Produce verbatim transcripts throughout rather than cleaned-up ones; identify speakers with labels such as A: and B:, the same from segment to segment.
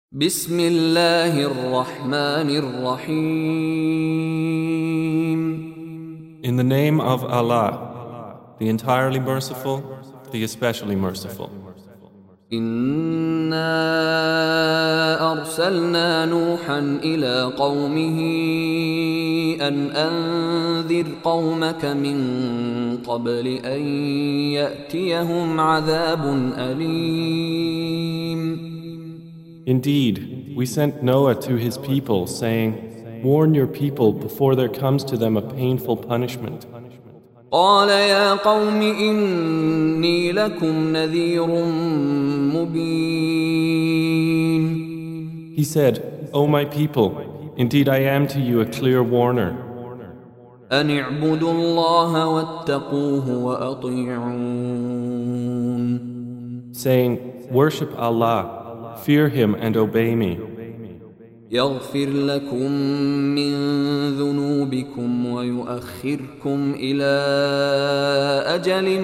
A: بسم الله الرحمن الرحيم.
B: In the name of Allah, the entirely merciful, the especially merciful.
A: إنا أرسلنا نوحا إلى قومه أن أنذر قومك من قبل أن يأتيهم عذاب أليم.
B: Indeed, we sent Noah to his people, saying, "Warn your people before there comes to them a painful punishment."
A: قال يا قوم إني لكم نذير مبين.
B: He said, "O my people, indeed I am to you a clear warner.
A: أن اعبدوا الله واتقوه وأطيعون.
B: Saying, "Worship Allah, fear Him and obey me.
A: يغفر لكم من ذنوبكم ويؤخركم إلى أجل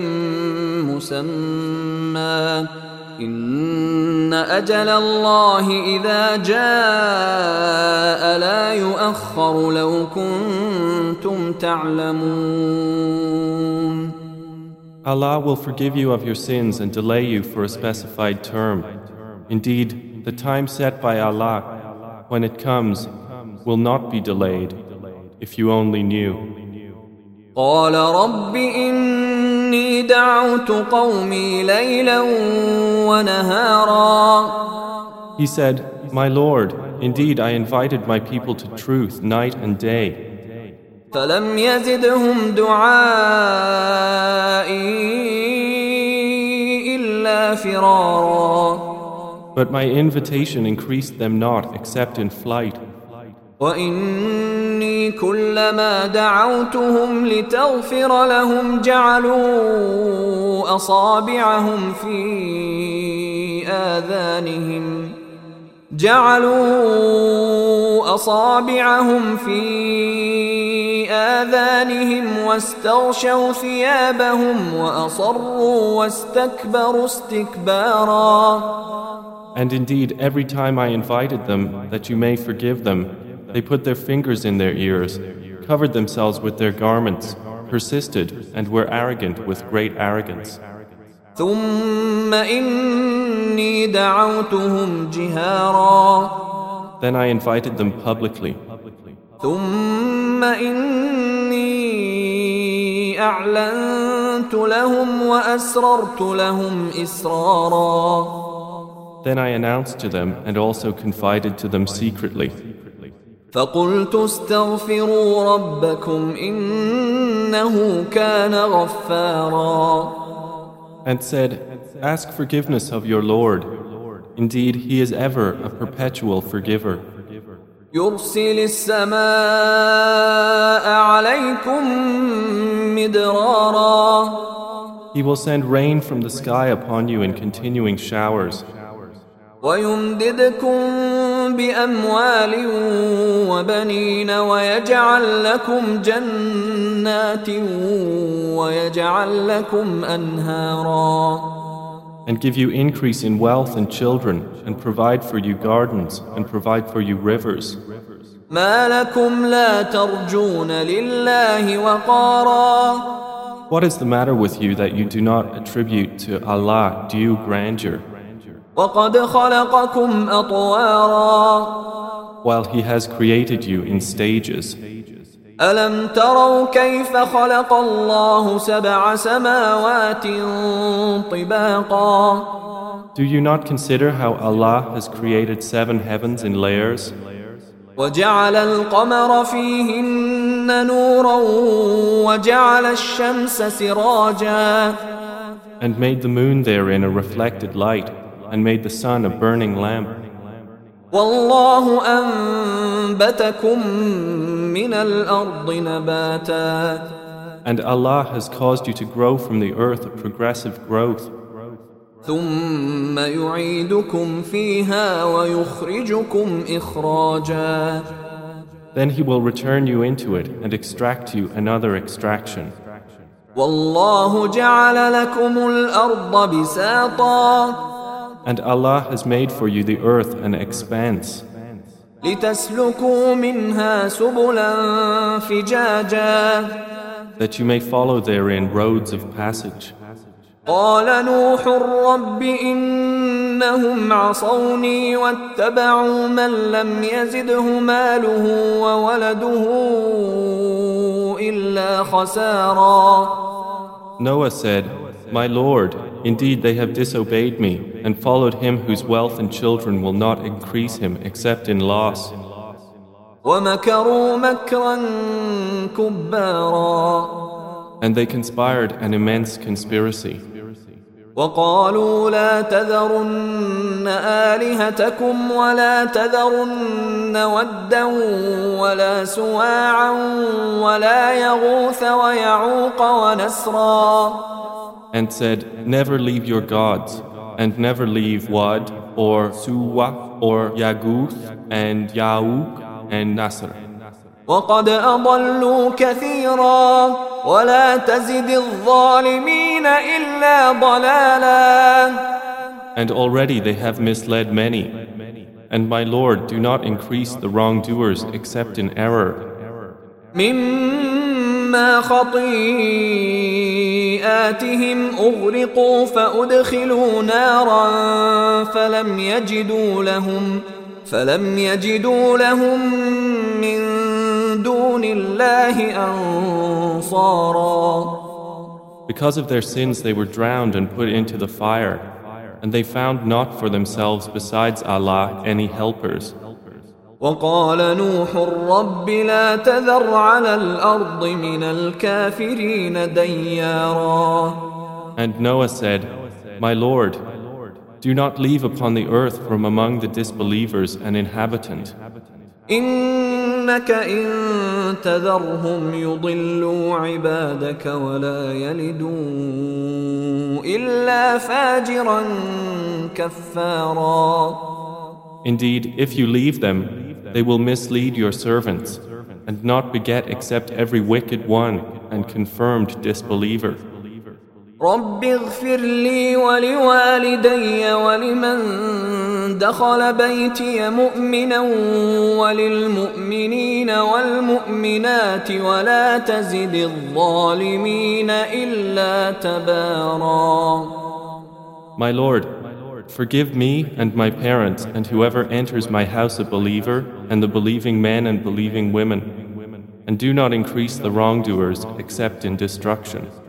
A: مسمى إن أجل الله إذا جاء لا يؤخر لو كنتم تعلمون."
B: Allah will forgive you of your sins and delay you for a specified term. Indeed, the time set by Allah, when it comes, will not be delayed, if you only knew.
A: قال رب إني دعوت قومي ليلا ونهارا.
B: He said, "My Lord, indeed I invited my people to truth night and day.
A: فلم يزدهم دعائي إلا فرارا.
B: But my invitation increased them not except in flight.
A: وإني كلما دعوتهم لتغفر لهم جعلوا أصابعهم في آذانهم جعلوا أصابعهم في آذانهم واستغشوا ثيابهم وأصروا واستكبروا استكبارا.
B: And indeed, every time I invited them that you may forgive them, they put their fingers in their ears, covered themselves with their garments, persisted, and were arrogant with great arrogance.
A: ثم إني دعوتهم جهارا.
B: Then I invited them publicly.
A: ثم إني أعلنت لهم وأسررت لهم إسرارا.
B: Then I announced to them and also confided to them secretly.
A: فقلت استغفروا ربكم إنه كان غفارا.
B: And said, "Ask forgiveness of your Lord. Indeed, He is ever a perpetual forgiver.
A: يرسل السماء عليكم مدرارا.
B: He will send rain from the sky upon you in continuing showers.
A: ويمددكم بأموال وبنين ويجعل لكم جنات ويجعل لكم أنهارا.
B: And give you increase in wealth and children, and provide for you gardens, and provide for you rivers.
A: ما لكم لا ترجون لله وقارا.
B: What is the matter with you that you do not attribute to Allah due grandeur,
A: وقد خلقكم أطوارا.
B: while He has created you in stages?
A: ألم تروا كيف خلق الله سبع سماوات طباقا.
B: Do you not consider how Allah has created seven heavens in layers,
A: وجعل القمر فيهن نورا وجعل الشمس سراجا.
B: and made the moon therein a reflected light, and made the sun a burning lamp?
A: والله أنبتكم من الأرض نباتا.
B: And Allah has caused you to grow from the earth a progressive growth.
A: ثم يعيدكم فيها ويخرجكم إخراجا.
B: Then He will return you into it and extract you another extraction.
A: والله جعل لكم الأرض بساطا
B: And Allah has made for you the earth an expanse,
A: لتسلكوا منها سبلا فجاجا
B: that you may follow therein roads of passage.
A: قال نوح رب إنهم عصوني واتبعوا من لم يزده ماله وولده إلا خسارا.
B: Noah said, My Lord, indeed they have disobeyed me and followed him whose wealth and children will not increase him except in loss.
A: ومكروا مكرا كبارا.
B: And they conspired an immense conspiracy.
A: وقالوا لا تذرن آلهتكم ولا تذرن ودا ولا سواعا ولا يغوث ويعوق ونسرا.
B: And said, Never leave your gods, and never leave Wad, or Suwa, or Yaguth, and Ya'uq, and Nasr.
A: وقد أضلوا كثيرا ولا تزد الظالمين إلا ضلالا.
B: And already they have misled many. And my Lord, do not increase the wrongdoers except in error.
A: مما خطيئاتهم أغرقوا فأدخلوا نارا فلم يجدوا لهم فلم يجدوا لهم من دون الله أنصارا.
B: Because of their sins they were drowned and put into the fire, and they found not for themselves besides Allah any helpers.
A: وقال نوح رب لا تذر على الأرض من الكافرين ديارا.
B: And Noah said, My Lord, do not leave upon the earth from among the disbelievers an inhabitant.
A: إنك إن تذرهم يضلوا عبادك ولا يلدوا إلا فاجرا كفارا.
B: Indeed, if you leave them, they will mislead your servants and not beget except every wicked one and confirmed disbeliever.
A: رب اغفر لي ولوالدي ولمن دخل بيتي مؤمنا وللمؤمنين والمؤمنات ولا تزد الظالمين إلا تبارا.
B: My Lord, forgive me and my parents and whoever enters my house a believer and the believing men and believing women, and do not increase the wrongdoers except in destruction.